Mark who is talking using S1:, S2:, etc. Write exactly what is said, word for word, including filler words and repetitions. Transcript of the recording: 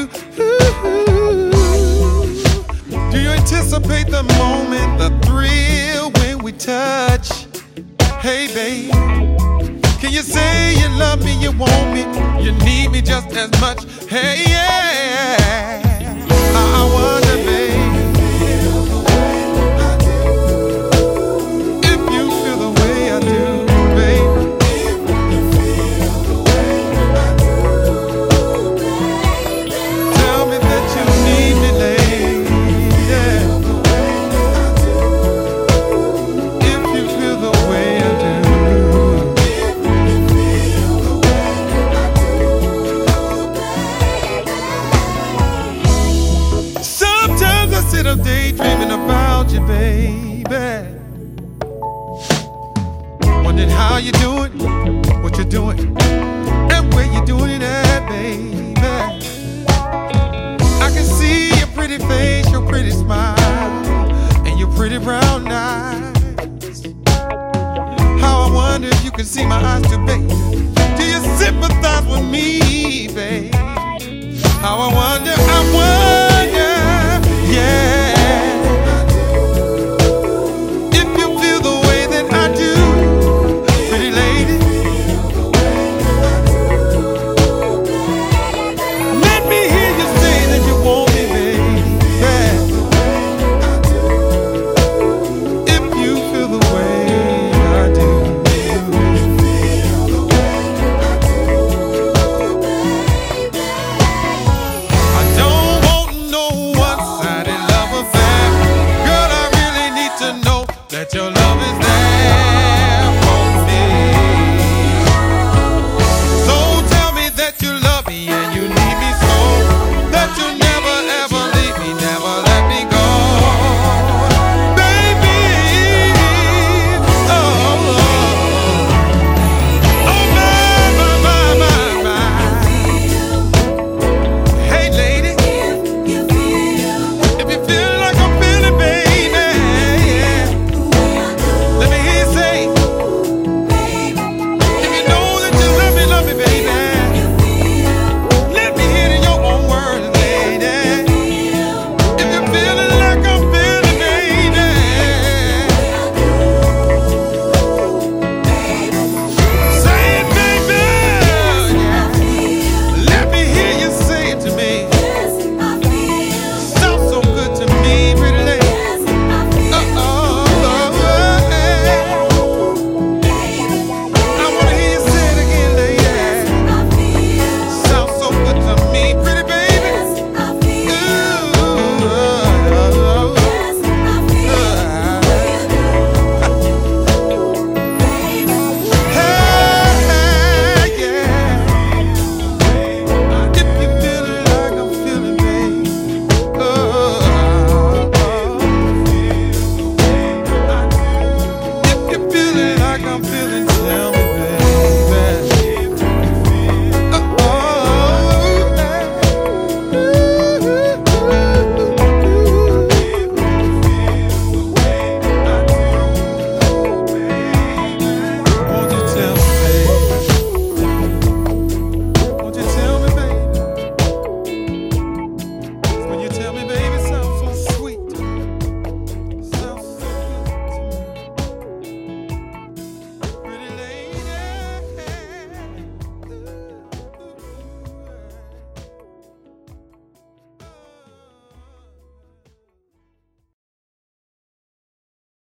S1: Ooh. Do you anticipate the moment, the thrill when we touch? Hey, babe, can you say you love me, you want me, you need me just as much? Hey, yeah, I wonder, babe, if you feel the way I do, babe. Tell me that you need me, lady. If you feel the way I do. Sometimes I sit up daydreaming about you, baby, wondering how you doing, what you're doing, and where you're doing it at, baby. I can see your pretty face, your pretty smile, and your pretty brown eyes. How I wonder if you can see my eyes too, babe. Do you sympathize with me, babe? How I wonder, I wonder